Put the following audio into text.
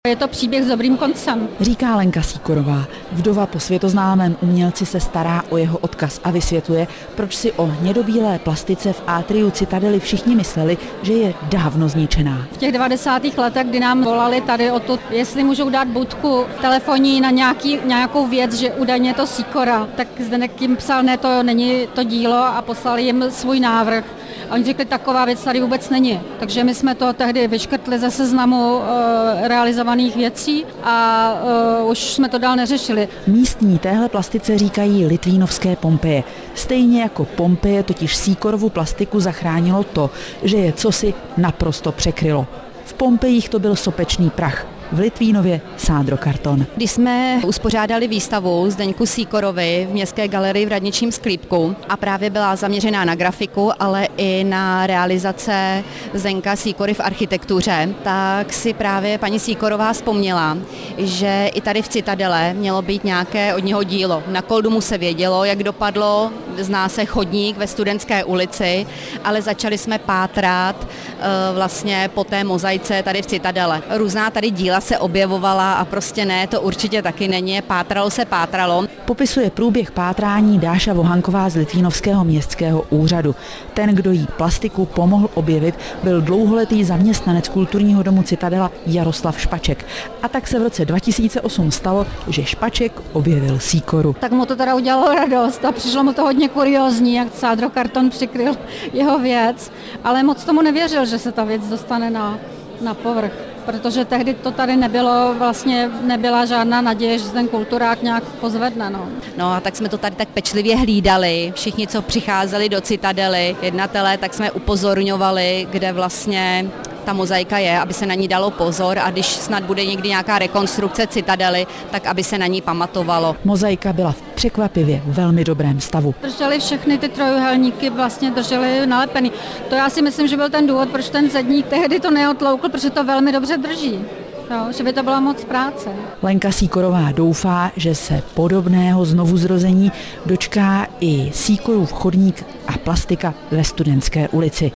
Je to příběh s dobrým koncem. Říká Lenka Sýkorová. Vdova po světoznámém umělci se stará o jeho odkaz a vysvětluje, proč si o hnědobílé plastice v atriu Citadely všichni mysleli, že je dávno zničená. V těch 90. letech, kdy nám volali tady o to, jestli můžou dát budku telefonní na nějakou věc, že údajně to Sýkora, tak Zdeněk jim psal, ne, to není to dílo a poslali jim svůj návrh. A oni řekli, taková věc tady vůbec není. Takže my jsme to tehdy vyškrtli ze seznamu realizovaných věcí a už jsme to dál neřešili. Místní téhle plastice říkají litvínovské Pompeje. Stejně jako Pompeje totiž Sýkorovu plastiku zachránilo to, že je cosi naprosto překrylo. V Pompejích to byl sopečný prach. V Litvínově sádrokarton. Když jsme uspořádali výstavu Zdeňku Sýkorovi v Městské galerii v Radničím Sklípku a právě byla zaměřená na grafiku, ale i na realizace Zdeňka Sýkory v architektuře, tak si právě paní Sýkorová vzpomněla, že i tady v Citadele mělo být nějaké od něho dílo. Na Koldumu se vědělo, jak dopadlo, zná se chodník ve Studentské ulici, ale začali jsme pátrat vlastně po té mozaice tady v Citadele. Různá tady díla se objevovala a prostě ne, to určitě taky není, pátralo. Popisuje průběh pátrání Dáša Vohanková z Litvínovského městského úřadu. Ten, kdo jí plastiku pomohl objevit, byl dlouholetý zaměstnanec kulturního domu Citadela Jaroslav Špaček. A tak se v roce 2008 stalo, že Špaček objevil Sýkoru. Tak mu to teda udělalo radost a přišlo mu to hodně kuriózní, jak sádrokarton přikryl jeho věc, ale moc tomu nevěřil, že se ta věc dostane na povrch. Protože tehdy to tady nebylo, vlastně nebyla žádná naděje, že ten kulturák nějak pozvedne. No a tak jsme to tady tak pečlivě hlídali, všichni, co přicházeli do Citadely, jednatelé, tak jsme upozorňovali, kde vlastně ta mozaika je, aby se na ní dalo pozor a když snad bude někdy nějaká rekonstrukce Citadely, tak aby se na ní pamatovalo. Mozaika byla v překvapivě velmi dobrém stavu. Drželi všechny ty trojúhelníky, vlastně drželi nalepený. To já si myslím, že byl ten důvod, proč ten zedník tehdy to neotloukl, protože to velmi dobře drží. No, že by to byla moc práce. Lenka Sýkorová doufá, že se podobného znovuzrození dočká i Sýkorův chodník a plastika ve Studentské ulici.